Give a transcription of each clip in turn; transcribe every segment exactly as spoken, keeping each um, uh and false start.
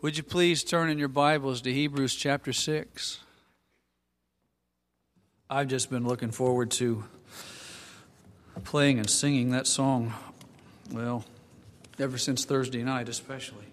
Would you please turn in your Bibles to Hebrews chapter six? I've just been looking forward to playing and singing that song, well, ever since Thursday night especially.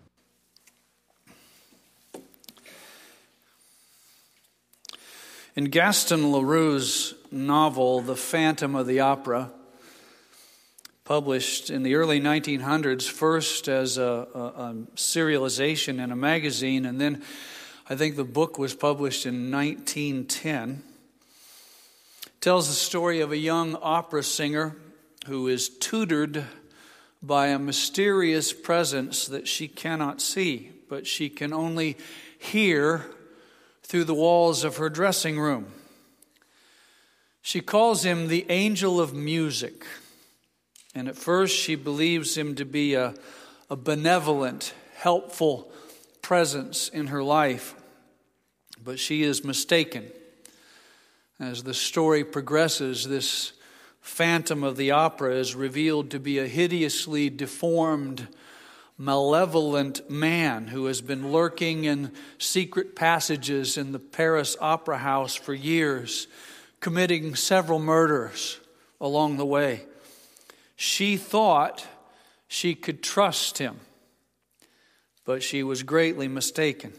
In Gaston Leroux's novel, The Phantom of the Opera, published in the early nineteen hundreds, first as a, a, a serialization in a magazine, and then I think the book was published in nineteen ten. It tells the story of a young opera singer who is tutored by a mysterious presence that she cannot see, but she can only hear through the walls of her dressing room. She calls him the angel of music. And at first she believes him to be a, a benevolent, helpful presence in her life. But she is mistaken. As the story progresses, this phantom of the opera is revealed to be a hideously deformed, malevolent man who has been lurking in secret passages in the Paris Opera House for years, committing several murders along the way. She thought she could trust him, but she was greatly mistaken.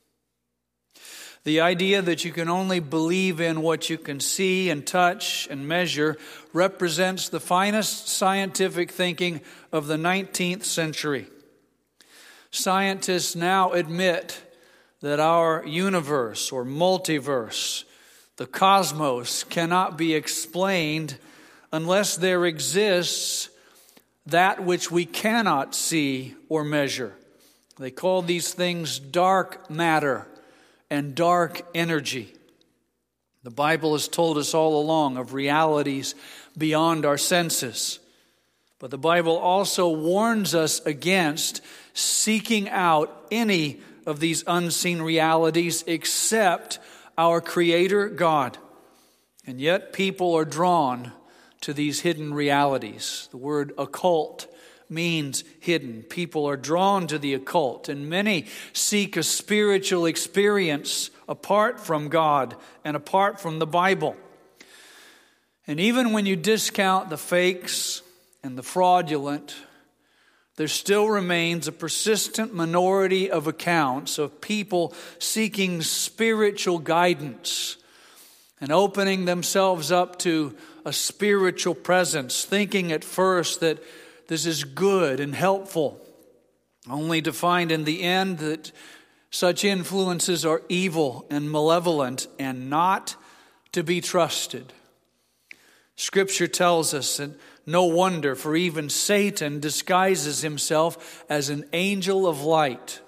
The idea that you can only believe in what you can see and touch and measure represents the finest scientific thinking of the nineteenth century. Scientists now admit that our universe or multiverse, the cosmos, cannot be explained unless there exists that which we cannot see or measure. They call these things dark matter and dark energy. The Bible has told us all along of realities beyond our senses. But the Bible also warns us against seeking out any of these unseen realities except our Creator God. And yet people are drawn to these hidden realities. The word occult means hidden. People are drawn to the occult, and many seek a spiritual experience apart from God and apart from the Bible. And even when you discount the fakes and the fraudulent, there still remains a persistent minority of accounts of people seeking spiritual guidance and opening themselves up to a spiritual presence, thinking at first that this is good and helpful, only to find in the end that such influences are evil and malevolent and not to be trusted. Scripture tells us that no wonder, for even Satan disguises himself as an angel of light.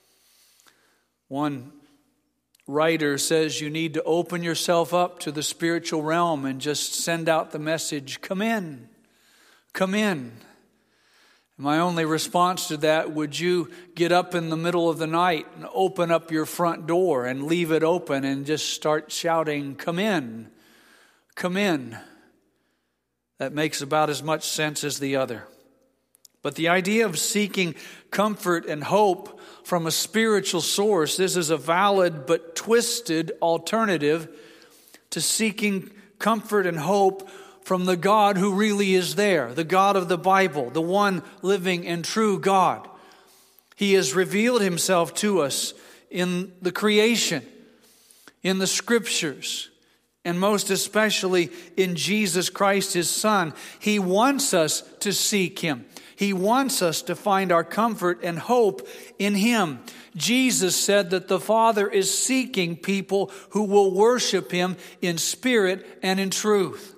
One writer says you need to open yourself up to the spiritual realm and just send out the message, come in, come in. My only response to that, would you get up in the middle of the night and open up your front door and leave it open and just start shouting, come in, come in. That makes about as much sense as the other. But the idea of seeking comfort and hope from a spiritual source, this is a valid but twisted alternative to seeking comfort and hope from the God who really is there, the God of the Bible, the one living and true God. He has revealed himself to us in the creation, in the Scriptures, and most especially in Jesus Christ, his Son. He wants us to seek him. He wants us to find our comfort and hope in him. Jesus said that the Father is seeking people who will worship him in spirit and in truth.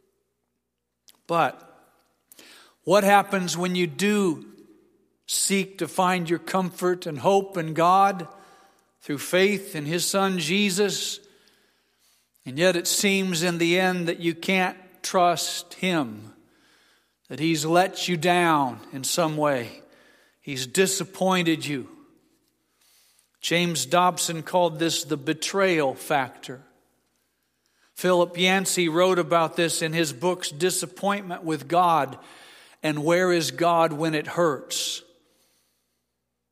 But what happens when you do seek to find your comfort and hope in God through faith in his Son Jesus, and yet it seems in the end that you can't trust him, that he's let you down in some way, he's disappointed you? James Dobson called this the betrayal factor. Philip Yancey wrote about this in his books, Disappointment with God and Where is God When It Hurts?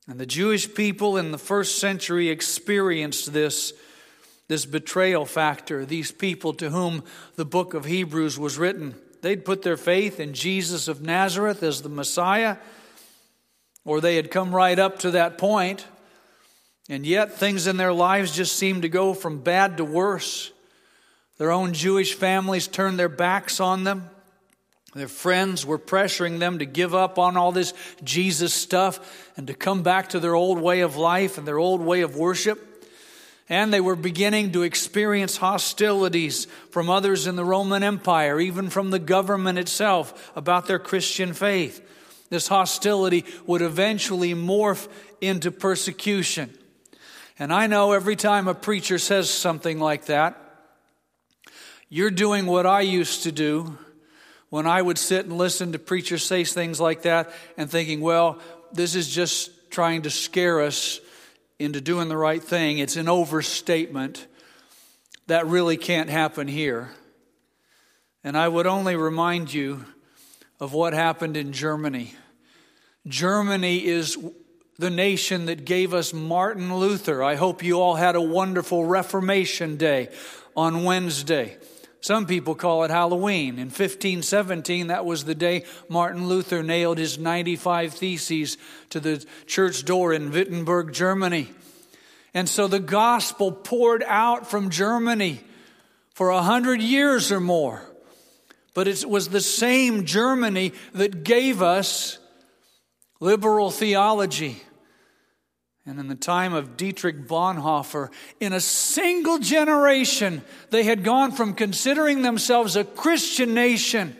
And the Jewish people in the first century experienced this, this betrayal factor. These people to whom the book of Hebrews was written, they'd put their faith in Jesus of Nazareth as the Messiah, or they had come right up to that point, and yet things in their lives just seemed to go from bad to worse. Their own Jewish families turned their backs on them. Their friends were pressuring them to give up on all this Jesus stuff and to come back to their old way of life and their old way of worship. And they were beginning to experience hostilities from others in the Roman Empire, even from the government itself, about their Christian faith. This hostility would eventually morph into persecution. And I know every time a preacher says something like that, you're doing what I used to do when I would sit and listen to preachers say things like that and thinking, well, this is just trying to scare us into doing the right thing. It's an overstatement. That really can't happen here. And I would only remind you of what happened in Germany. Germany is the nation that gave us Martin Luther. I hope you all had a wonderful Reformation Day on Wednesday. Some people call it Halloween. In fifteen seventeen, that was the day Martin Luther nailed his ninety-five Theses to the church door in Wittenberg, Germany. And so the gospel poured out from Germany for a hundred years or more. But it was the same Germany that gave us liberal theology. And in the time of Dietrich Bonhoeffer, in a single generation, they had gone from considering themselves a Christian nation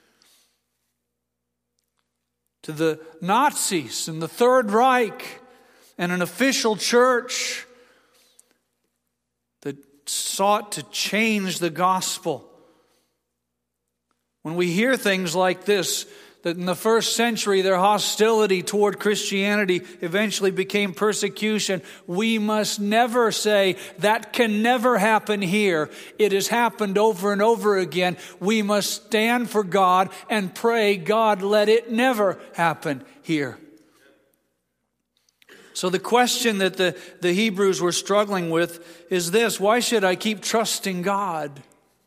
to the Nazis and the Third Reich and an official church that sought to change the gospel. When we hear things like this, that in the first century their hostility toward Christianity eventually became persecution, we must never say that can never happen here. It has happened over and over again. We must stand for God and pray, God, let it never happen here. So the question that the, the Hebrews were struggling with is this: why should I keep trusting God?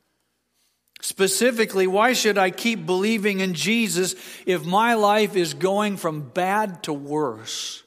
Specifically, why should I keep believing in Jesus if my life is going from bad to worse?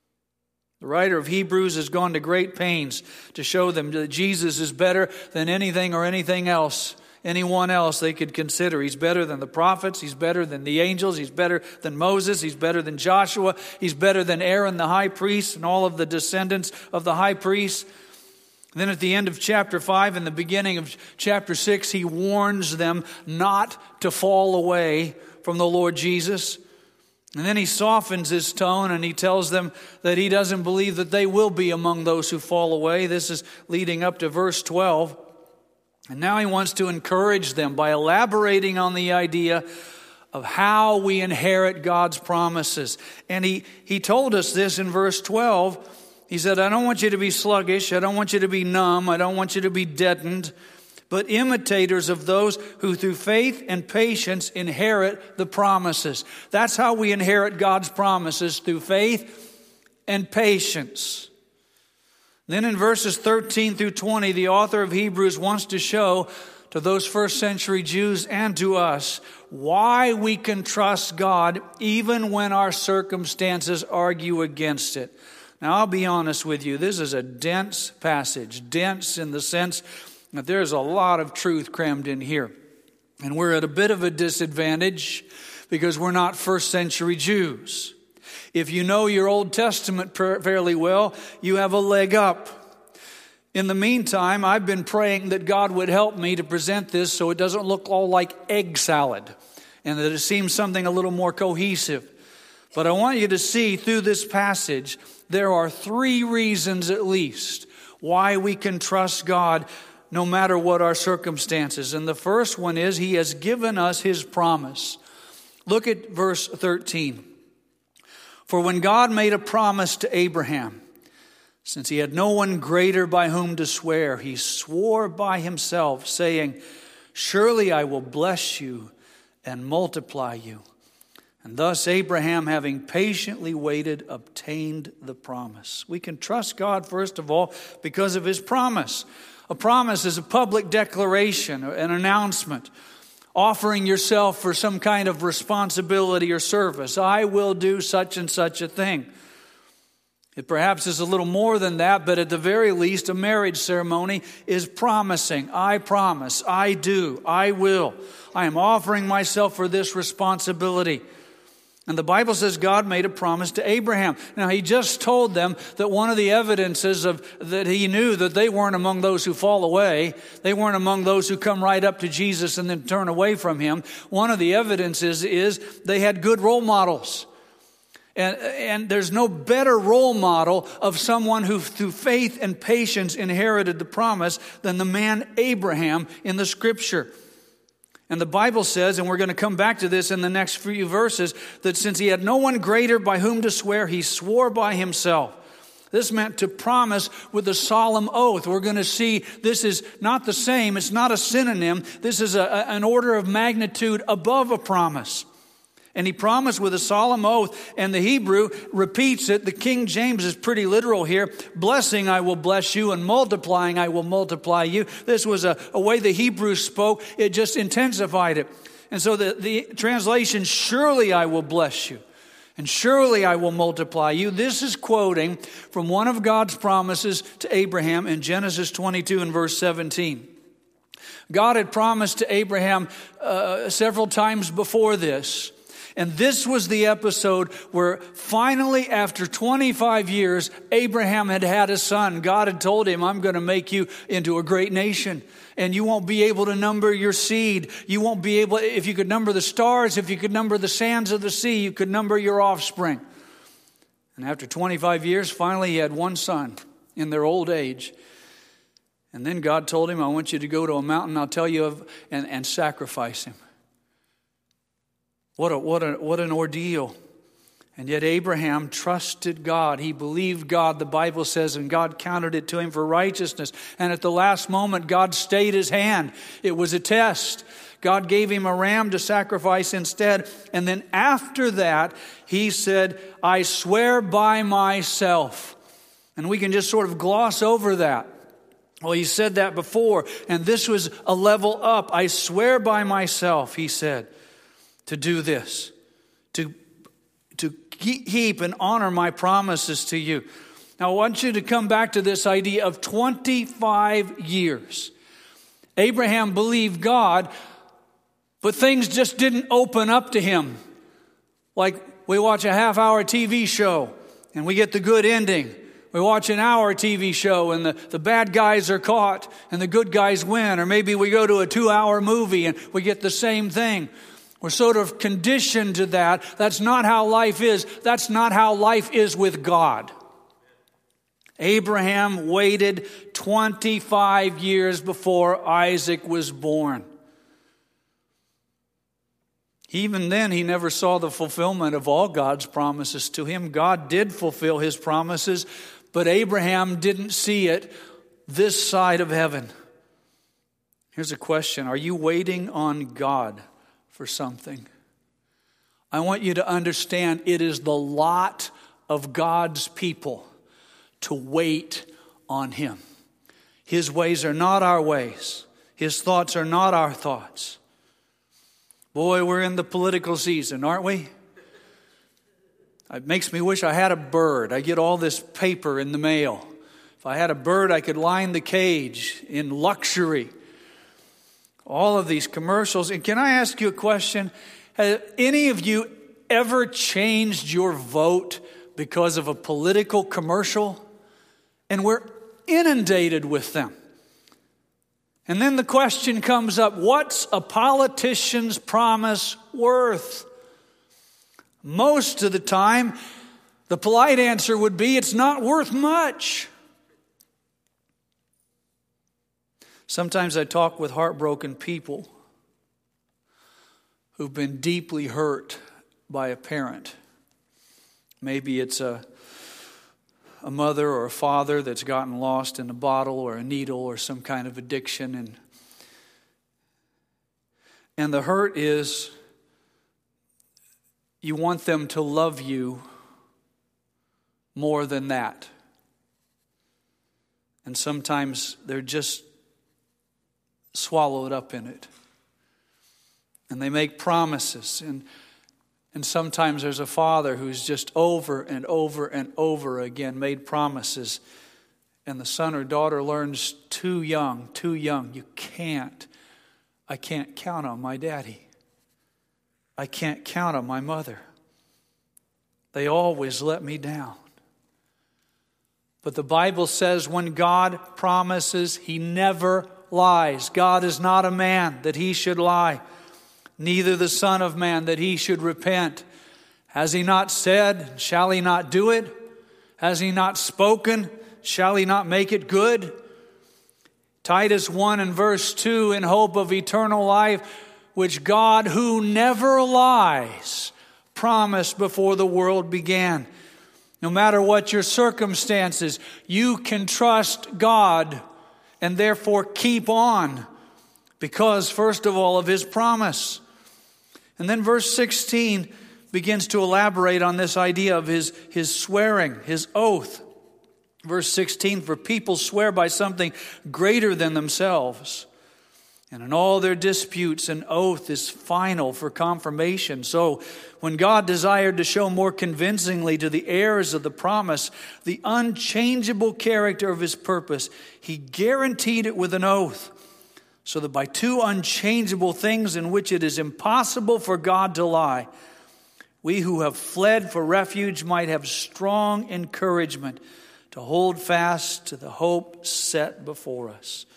The writer of Hebrews has gone to great pains to show them that Jesus is better than anything or anything else, anyone else they could consider. He's better than the prophets. He's better than the angels. He's better than Moses. He's better than Joshua. He's better than Aaron the high priest and all of the descendants of the high priest. Then at the end of chapter five and the beginning of chapter six, he warns them not to fall away from the Lord Jesus. And then he softens his tone and he tells them that he doesn't believe that they will be among those who fall away. This is leading up to verse twelve. And now he wants to encourage them by elaborating on the idea of how we inherit God's promises. And he, he told us this in verse twelve. He said, I don't want you to be sluggish. I don't want you to be numb. I don't want you to be deadened, but imitators of those who through faith and patience inherit the promises. That's how we inherit God's promises, through faith and patience. Then in verses thirteen through twenty, the author of Hebrews wants to show to those first century Jews and to us why we can trust God even when our circumstances argue against it. Now, I'll be honest with you, this is a dense passage, dense in the sense that there's a lot of truth crammed in here. And we're at a bit of a disadvantage because we're not first century Jews. If you know your Old Testament fairly well, you have a leg up. In the meantime, I've been praying that God would help me to present this so it doesn't look all like egg salad and that it seems something a little more cohesive. But I want you to see through this passage, there are three reasons at least why we can trust God no matter what our circumstances. And the first one is He has given us His promise. Look at verse thirteen. For when God made a promise to Abraham, since he had no one greater by whom to swear, He swore by Himself, saying, surely I will bless you and multiply you. And thus Abraham, having patiently waited, obtained the promise. We can trust God, first of all, because of his promise. A promise is a public declaration, an announcement, offering yourself for some kind of responsibility or service. I will do such and such a thing. It perhaps is a little more than that, but at the very least, a marriage ceremony is promising. I promise, I do, I will. I am offering myself for this responsibility. And the Bible says God made a promise to Abraham. Now, he just told them that one of the evidences of that he knew that they weren't among those who fall away. They weren't among those who come right up to Jesus and then turn away from him. One of the evidences is they had good role models. And, and there's no better role model of someone who through faith and patience inherited the promise than the man Abraham in the Scripture. And the Bible says, and we're going to come back to this in the next few verses, that since he had no one greater by whom to swear, he swore by himself. This meant to promise with a solemn oath. We're going to see this is not the same. It's not a synonym. This is a, a, an order of magnitude above a promise. And he promised with a solemn oath, and the Hebrew repeats it. The King James is pretty literal here. Blessing, I will bless you, and multiplying, I will multiply you. This was a, a way the Hebrew spoke. It just intensified it. And so the, the translation, surely I will bless you, and surely I will multiply you. This is quoting from one of God's promises to Abraham in Genesis twenty-two and verse seventeen. God had promised to Abraham uh, several times before this. And this was the episode where finally, after twenty-five years, Abraham had had a son. God had told him, I'm going to make you into a great nation. And you won't be able to number your seed. You won't be able, if you could number the stars, if you could number the sands of the sea, you could number your offspring. And after twenty-five years, finally he had one son in their old age. And then God told him, I want you to go to a mountain, I'll tell you of, and, and sacrifice him. What a, what a, what an ordeal. And yet Abraham trusted God. He believed God, the Bible says, and God counted it to him for righteousness. And at the last moment, God stayed his hand. It was a test. God gave him a ram to sacrifice instead. And then after that, he said, I swear by myself. And we can just sort of gloss over that. Well, he said that before, and this was a level up. I swear by myself, he said, to do this, to, to keep and honor my promises to you. Now, I want you to come back to this idea of twenty-five years. Abraham believed God, but things just didn't open up to him. Like we watch a half-hour T V show, and we get the good ending. We watch an hour T V show and the, the bad guys are caught and the good guys win. Or maybe we go to a two-hour movie and we get the same thing. We're sort of conditioned to that. That's not how life is. That's not how life is with God. Abraham waited twenty-five years before Isaac was born. Even then, he never saw the fulfillment of all God's promises to him. God did fulfill his promises, but Abraham didn't see it this side of heaven. Here's a question. Are you waiting on God for something? I want you to understand it is the lot of God's people to wait on him. His ways are not our ways. His thoughts are not our thoughts. Boy, we're in the political season, aren't we? It makes me wish I had a bird. I get all this paper in the mail. If I had a bird, I could line the cage in luxury. All of these commercials. And can I ask you a question? Have any of you ever changed your vote because of a political commercial? And we're inundated with them. And then the question comes up, what's a politician's promise worth? Most of the time, the polite answer would be, it's not worth much. Sometimes I talk with heartbroken people who've been deeply hurt by a parent. Maybe it's a, a mother or a father that's gotten lost in a bottle or a needle or some kind of addiction. And, and the hurt is, you want them to love you more than that. And sometimes they're just swallowed up in it. And they make promises. And, and sometimes there's a father who's just over and over and over again made promises. And the son or daughter learns too young, too young. You can't. I can't count on my daddy. I can't count on my mother. They always let me down. But the Bible says when God promises, He never lies. God is not a man that He should lie, neither the Son of Man that He should repent. Has He not said, shall He not do it? Has He not spoken, shall He not make it good? Titus one and verse two, in hope of eternal life, which God, who never lies, promised before the world began. No matter what your circumstances, you can trust God and therefore keep on because, first of all, of His promise. And then verse sixteen begins to elaborate on this idea of his, his swearing, His oath. Verse sixteen, for people swear by something greater than themselves. And in all their disputes, an oath is final for confirmation. So when God desired to show more convincingly to the heirs of the promise the unchangeable character of His purpose, He guaranteed it with an oath, so that by two unchangeable things in which it is impossible for God to lie, we who have fled for refuge might have strong encouragement to hold fast to the hope set before us.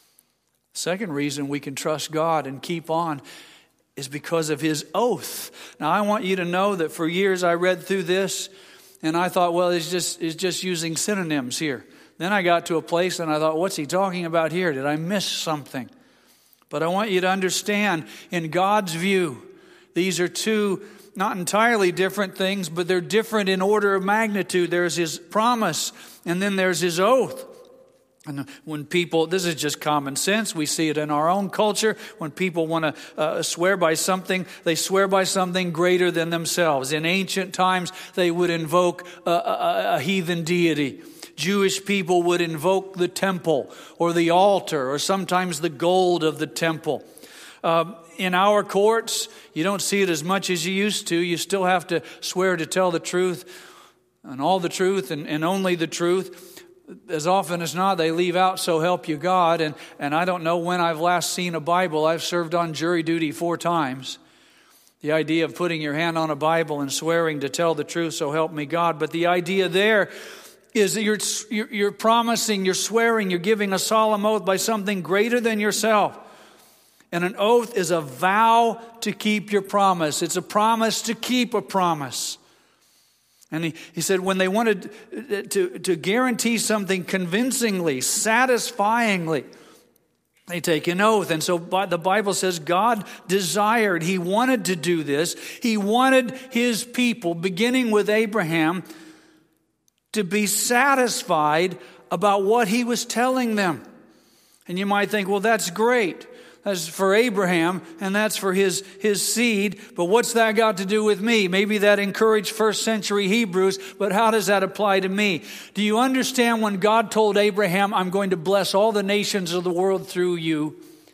Second reason we can trust God and keep on is because of His oath. Now, I want you to know that for years I read through this and I thought, well, it's just, it's just using synonyms here. Then I got to a place and I thought, what's he talking about here? Did I miss something? But I want you to understand, in God's view, these are two not entirely different things, but they're different in order of magnitude. There's His promise and then there's His oath. And when people, this is just common sense, we see it in our own culture. When people want to uh, swear by something, they swear by something greater than themselves. In ancient times, they would invoke a, a, a heathen deity. Jewish people would invoke the temple or the altar or sometimes the gold of the temple. Uh, in our courts, you don't see it as much as you used to. You still have to swear to tell the truth and all the truth and, and only the truth. As often as not, they leave out, so help you God. And, and I don't know when I've last seen a Bible. I've served on jury duty four times. The idea of putting your hand on a Bible and swearing to tell the truth, so help me God. But the idea there is that you're, you're, you're promising, you're swearing, you're giving a solemn oath by something greater than yourself. And an oath is a vow to keep your promise. It's a promise to keep a promise. And he, he said when they wanted to, to guarantee something convincingly, satisfyingly, they take an oath. And so the Bible says God desired, He wanted to do this. He wanted His people, beginning with Abraham, to be satisfied about what He was telling them. And you might think, well, that's great. That's for Abraham, and that's for his, his seed. But what's that got to do with me? Maybe that encouraged first century Hebrews, but how does that apply to me? Do you understand when God told Abraham, I'm going to bless all the nations of the world through you?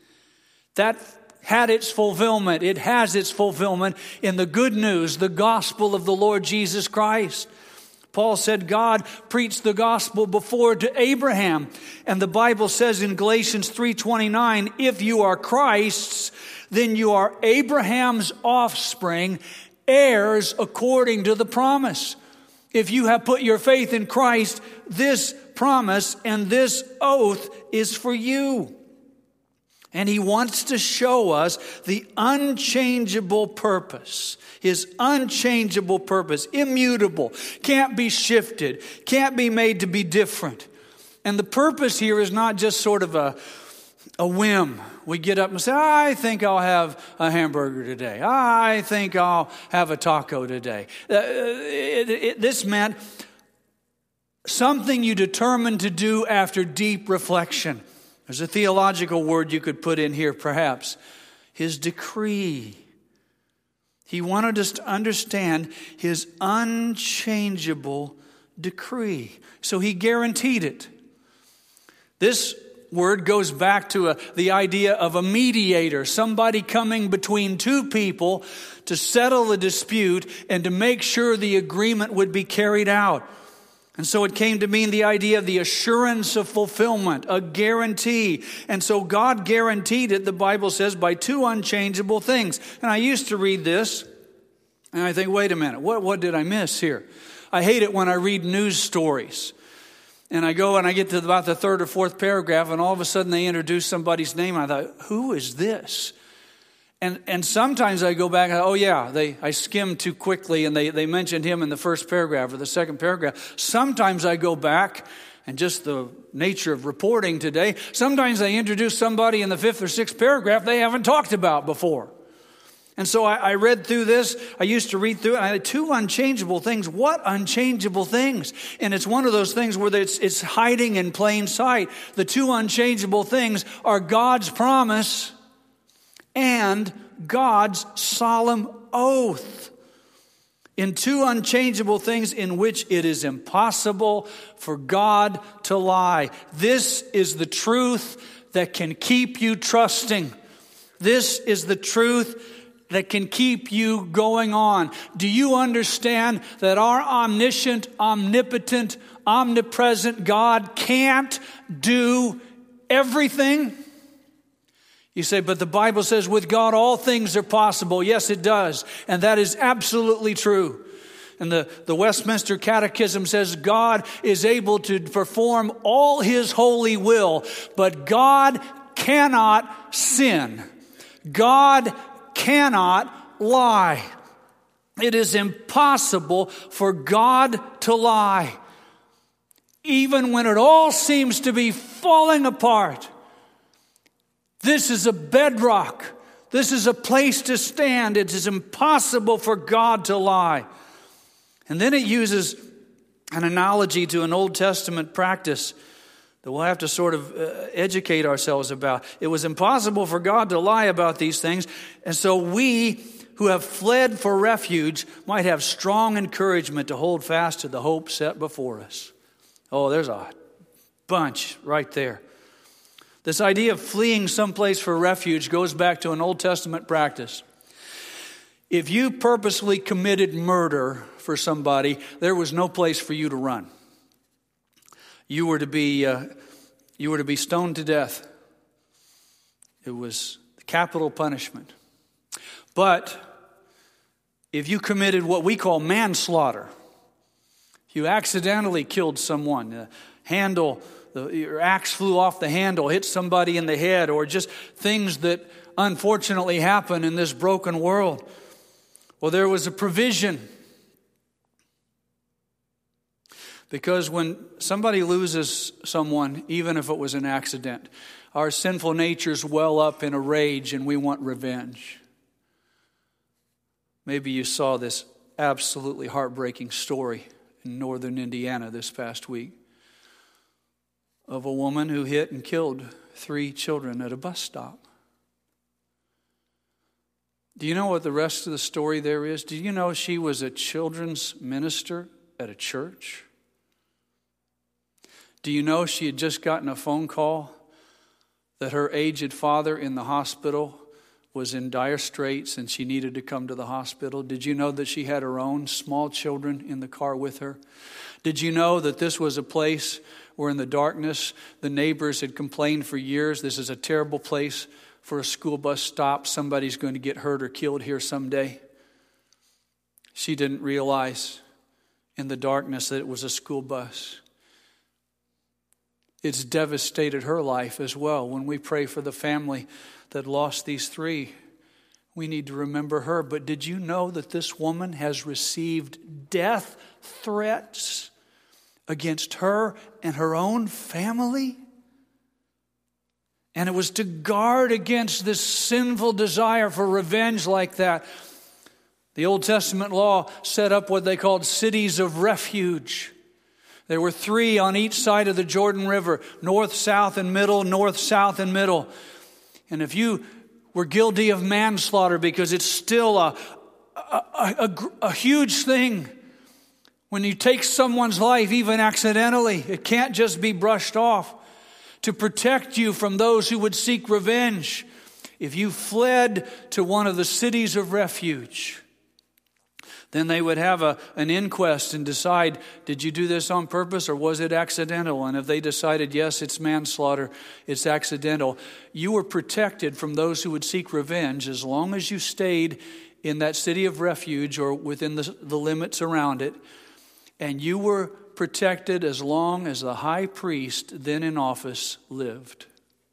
That had its fulfillment. It has its fulfillment in the good news, the gospel of the Lord Jesus Christ. Paul said God preached the gospel before to Abraham. And the Bible says in Galatians three twenty-nine, if you are Christ's, then you are Abraham's offspring, heirs according to the promise. If you have put your faith in Christ, this promise and this oath is for you. And He wants to show us the unchangeable purpose. His unchangeable purpose, immutable, can't be shifted, can't be made to be different. And the purpose here is not just sort of a, a whim. We get up and say, I think I'll have a hamburger today. I think I'll have a taco today. Uh, it, it, this meant something you determined to do after deep reflection. There's a theological word you could put in here perhaps. His decree. He wanted us to understand his unchangeable decree. So he guaranteed it. This word goes back to a, the idea of a mediator, somebody coming between two people to settle the dispute and to make sure the agreement would be carried out. And so it came to mean the idea of the assurance of fulfillment, a guarantee. And so God guaranteed it, the Bible says, by two unchangeable things. And I used to read this, and I think, wait a minute, what, what did I miss here? I hate it when I read news stories. And I go and I get to about the third or fourth paragraph, and all of a sudden they introduce somebody's name. I thought, who is this? And and sometimes I go back and, oh yeah, they I skimmed too quickly and they, they mentioned him in the first paragraph or the second paragraph. Sometimes I go back, and just the nature of reporting today, sometimes they introduce somebody in the fifth or sixth paragraph they haven't talked about before. And so I, I read through this. I used to read through it. And I had two unchangeable things. What unchangeable things? And it's one of those things where it's, it's hiding in plain sight. The two unchangeable things are God's promise and God's solemn oath. In two unchangeable things in which it is impossible for God to lie. This is the truth that can keep you trusting. This is the truth that can keep you going on. Do you understand that our omniscient, omnipotent, omnipresent God can't do everything? You say, but the Bible says with God all things are possible. Yes, it does. And that is absolutely true. And the, the Westminster Catechism says God is able to perform all his holy will, but God cannot sin. God cannot lie. It is impossible for God to lie. Even when it all seems to be falling apart, this is a bedrock. This is a place to stand. It is impossible for God to lie. And then it uses an analogy to an Old Testament practice that we'll have to sort of uh, educate ourselves about. It was impossible for God to lie about these things. And so we who have fled for refuge might have strong encouragement to hold fast to the hope set before us. Oh, there's a bunch right there. This idea of fleeing someplace for refuge goes back to an Old Testament practice. If you purposely committed murder for somebody, there was no place for you to run. You were to be uh, you were to be stoned to death. It was the capital punishment. But if you committed what we call manslaughter, if you accidentally killed someone, the handle, the, your axe flew off the handle, hit somebody in the head, or just things that unfortunately happen in this broken world, well, there was a provision. Because when somebody loses someone, even if it was an accident, our sinful natures well up in a rage and we want revenge. Maybe you saw this absolutely heartbreaking story in northern Indiana this past week of a woman who hit and killed three children at a bus stop. Do you know what the rest of the story there is? Do you know she was a children's minister at a church? Do you know she had just gotten a phone call that her aged father in the hospital was in dire straits and she needed to come to the hospital? Did you know that she had her own small children in the car with her? Did you know that this was a place where in the darkness the neighbors had complained for years, this is a terrible place for a school bus stop. Somebody's going to get hurt or killed here someday. She didn't realize in the darkness that it was a school bus. It's devastated her life as well. When we pray for the family that lost these three, we need to remember her. But did you know that this woman has received death threats against her and her own family? And it was to guard against this sinful desire for revenge like that. The Old Testament law set up what they called cities of refuge. There were three on each side of the Jordan River, north, south, and middle, north, south, and middle. And if you were guilty of manslaughter, because it's still a, a, a, a huge thing. When you take someone's life, even accidentally, it can't just be brushed off. To protect you from those who would seek revenge, if you fled to one of the cities of refuge, then they would have a, an inquest and decide, did you do this on purpose or was it accidental? And if they decided, yes, it's manslaughter, it's accidental, you were protected from those who would seek revenge as long as you stayed in that city of refuge or within the, the limits around it. And you were protected as long as the high priest then in office lived.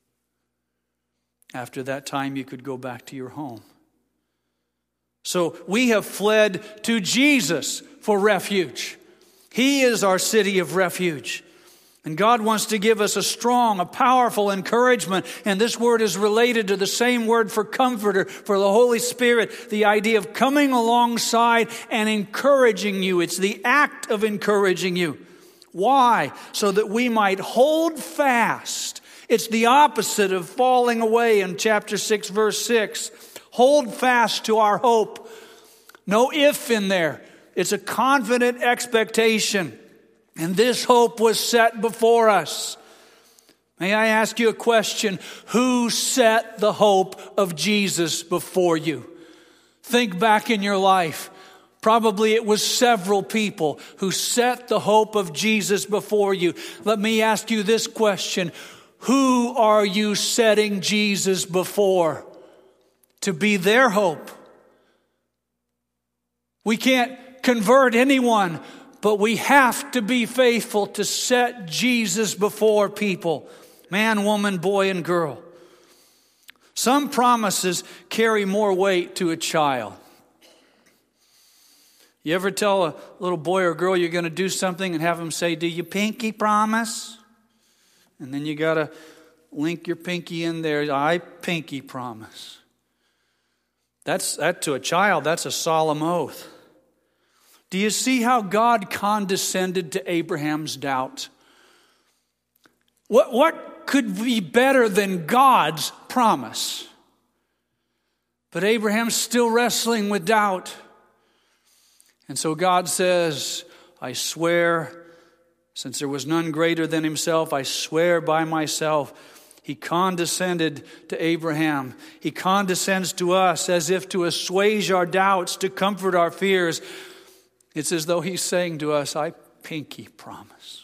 After that time, you could go back to your home. So we have fled to Jesus for refuge. He is our city of refuge. And God wants to give us a strong, a powerful encouragement. And this word is related to the same word for comforter, for the Holy Spirit. The idea of coming alongside and encouraging you. It's the act of encouraging you. Why? So that we might hold fast. It's the opposite of falling away in chapter six, verse six. Hold fast to our hope. No if in there. It's a confident expectation. And this hope was set before us. May I ask you a question? Who set the hope of Jesus before you? Think back in your life. Probably it was several people who set the hope of Jesus before you. Let me ask you this question. Who are you setting Jesus before to be their hope? We can't convert anyone, but we have to be faithful to set Jesus before people. Man, woman, boy, and girl. Some promises carry more weight to a child. You ever tell a little boy or girl you're going to do something and have them say, do you pinky promise? And then you got to link your pinky in there. I pinky promise. That's that to a child, that's a solemn oath. Do you see how God condescended to Abraham's doubt? What, what could be better than God's promise? But Abraham's still wrestling with doubt. And so God says, I swear, since there was none greater than himself, I swear by myself. He condescended to Abraham. He condescends to us as if to assuage our doubts, to comfort our fears. It's as though he's saying to us, I pinky promise.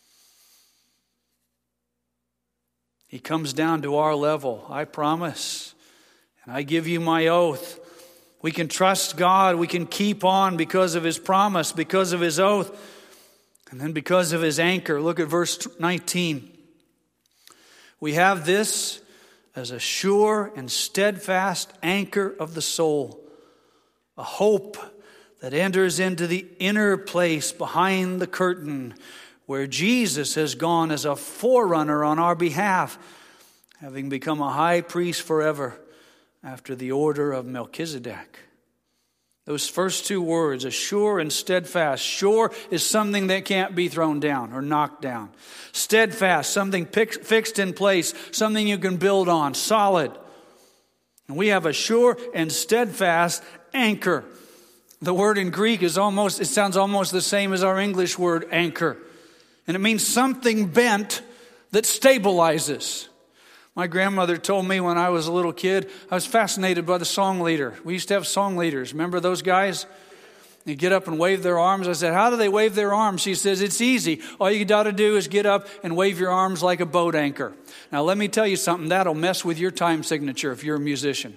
He comes down to our level. I promise. And I give you my oath. We can trust God. We can keep on because of his promise, because of his oath, and then because of his anchor. Look at verse nineteen. We have this as a sure and steadfast anchor of the soul, a hope that enters into the inner place behind the curtain where Jesus has gone as a forerunner on our behalf, having become a high priest forever after the order of Melchizedek. Those first two words, a sure and steadfast. Sure is something that can't be thrown down or knocked down. Steadfast, something fixed in place, something you can build on, solid. And we have a sure and steadfast anchor. The word in Greek is almost, it sounds almost the same as our English word anchor. And it means something bent that stabilizes. My grandmother told me when I was a little kid, I was fascinated by the song leader. We used to have song leaders. Remember those guys? They get up and wave their arms. I said, how do they wave their arms? She says, it's easy. All you got to do is get up and wave your arms like a boat anchor. Now, let me tell you something. That'll mess with your time signature if you're a musician.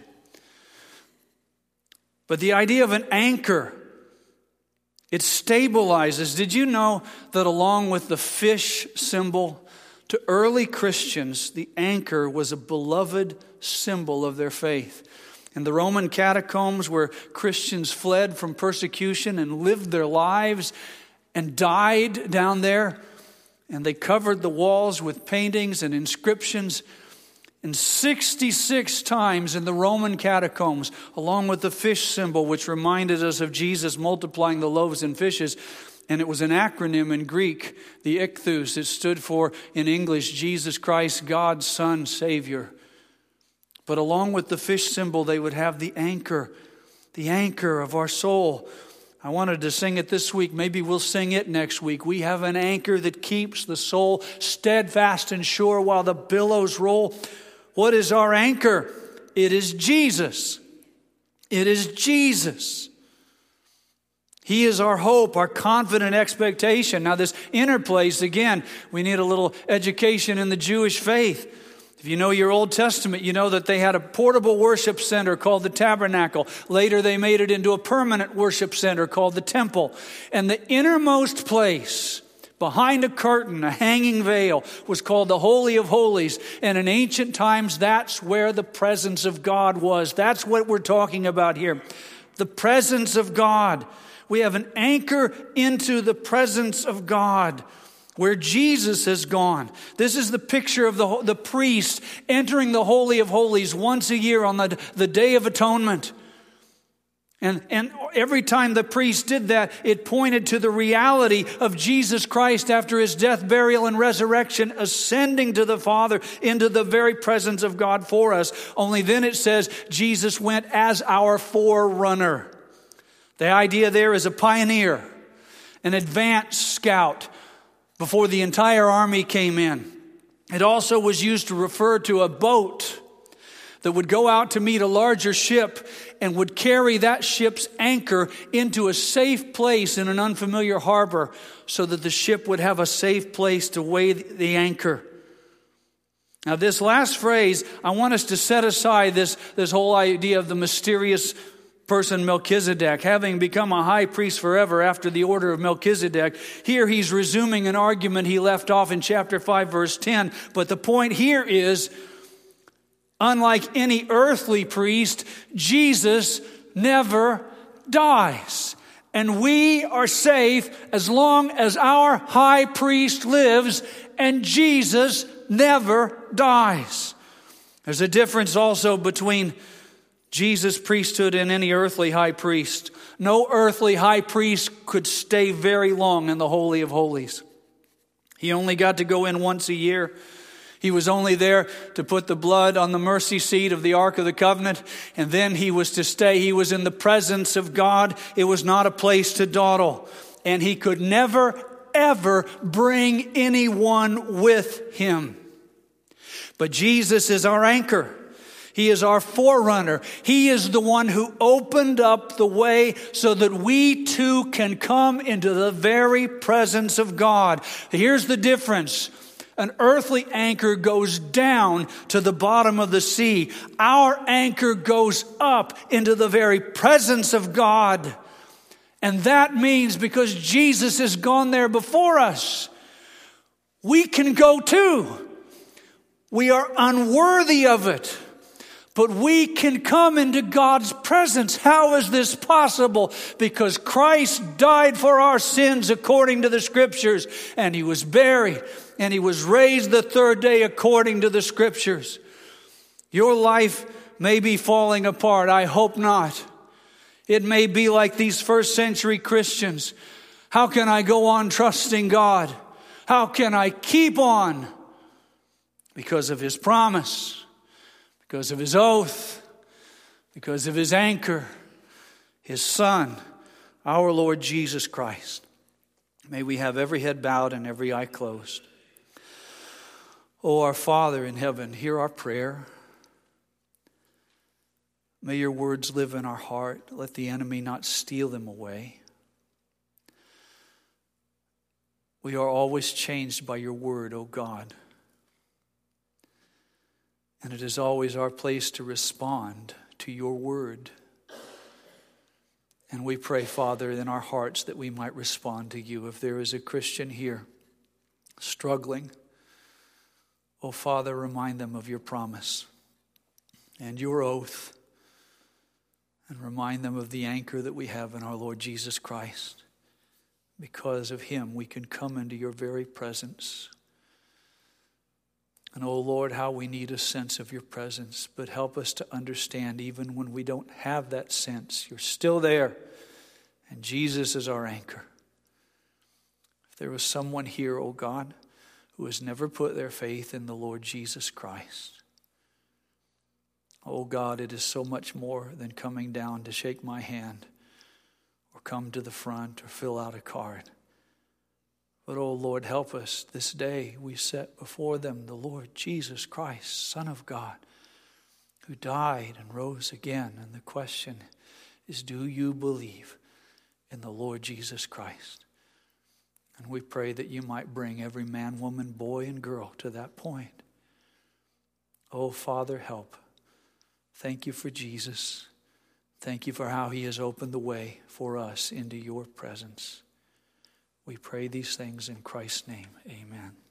But the idea of an anchor, it stabilizes. Did you know that along with the fish symbol, to early Christians, the anchor was a beloved symbol of their faith. In the Roman catacombs where Christians fled from persecution and lived their lives and died down there, and they covered the walls with paintings and inscriptions. And sixty-six times in the Roman catacombs, along with the fish symbol, which reminded us of Jesus multiplying the loaves and fishes, and it was an acronym in Greek, the ichthus. It stood for, in English, Jesus Christ, God's Son, Savior. But along with the fish symbol, they would have the anchor. the anchor of our soul. I wanted to sing it this week. Maybe we'll sing it next week. We have an anchor that keeps the soul steadfast and sure while the billows roll. What is our anchor? It is Jesus. It is Jesus. He is our hope, our confident expectation. Now this inner place, again, we need a little education in the Jewish faith. If you know your Old Testament, you know that they had a portable worship center called the tabernacle. Later they made it into a permanent worship center called the temple. And the innermost place, behind a curtain, a hanging veil, was called the Holy of Holies. And in ancient times, that's where the presence of God was. That's what we're talking about here. The presence of God. We have an anchor into the presence of God, where Jesus has gone. This is the picture of the, the priest entering the Holy of Holies once a year on the, the Day of Atonement. And, and every time the priest did that, it pointed to the reality of Jesus Christ after his death, burial, and resurrection, ascending to the Father into the very presence of God for us. Only then it says Jesus went as our forerunner. The idea there is a pioneer, an advance scout before the entire army came in. It also was used to refer to a boat that would go out to meet a larger ship and would carry that ship's anchor into a safe place in an unfamiliar harbor so that the ship would have a safe place to weigh the anchor. Now this last phrase, I want us to set aside this, this whole idea of the mysterious person Melchizedek, having become a high priest forever after the order of Melchizedek. Here he's resuming an argument he left off in chapter five, verse ten. But the point here is, unlike any earthly priest, Jesus never dies. And we are safe as long as our high priest lives, and Jesus never dies. There's a difference also between Jesus' priesthood and any earthly high priest. No earthly high priest could stay very long in the Holy of Holies. He only got to go in once a year. He was only there to put the blood on the mercy seat of the Ark of the Covenant, and then he was to stay. He was in the presence of God. It was not a place to dawdle. And he could never, ever bring anyone with him. But Jesus is our anchor. He is our forerunner. He is the one who opened up the way so that we too can come into the very presence of God. Here's the difference. An earthly anchor goes down to the bottom of the sea. Our anchor goes up into the very presence of God. And that means because Jesus has gone there before us, we can go too. We are unworthy of it. But we can come into God's presence. How is this possible? Because Christ died for our sins according to the Scriptures, and He was buried, and He was raised the third day according to the Scriptures. Your life may be falling apart. I hope not. It may be like these first century Christians. How can I go on trusting God? How can I keep on? Because of His promise. Because of His oath, because of His anchor, His Son, our Lord Jesus Christ. May we have every head bowed and every eye closed. Oh, our Father in heaven, hear our prayer. May your words live in our heart. Let the enemy not steal them away. We are always changed by your word, O God. And it is always our place to respond to your word. And we pray, Father, in our hearts that we might respond to you. If there is a Christian here struggling, oh, Father, remind them of your promise and your oath. And remind them of the anchor that we have in our Lord Jesus Christ. Because of Him, we can come into your very presence. And oh Lord, how we need a sense of your presence. But help us to understand even when we don't have that sense, you're still there. And Jesus is our anchor. If there was someone here, oh God, who has never put their faith in the Lord Jesus Christ, Oh God, it is so much more than coming down to shake my hand or come to the front or fill out a card. But oh Lord, help us this day. We set before them the Lord Jesus Christ, Son of God, who died and rose again. And the question is, do you believe in the Lord Jesus Christ? And we pray that you might bring every man, woman, boy, and girl to that point. Oh, Father, help. Thank you for Jesus. Thank you for how he has opened the way for us into your presence. We pray these things in Christ's name. Amen.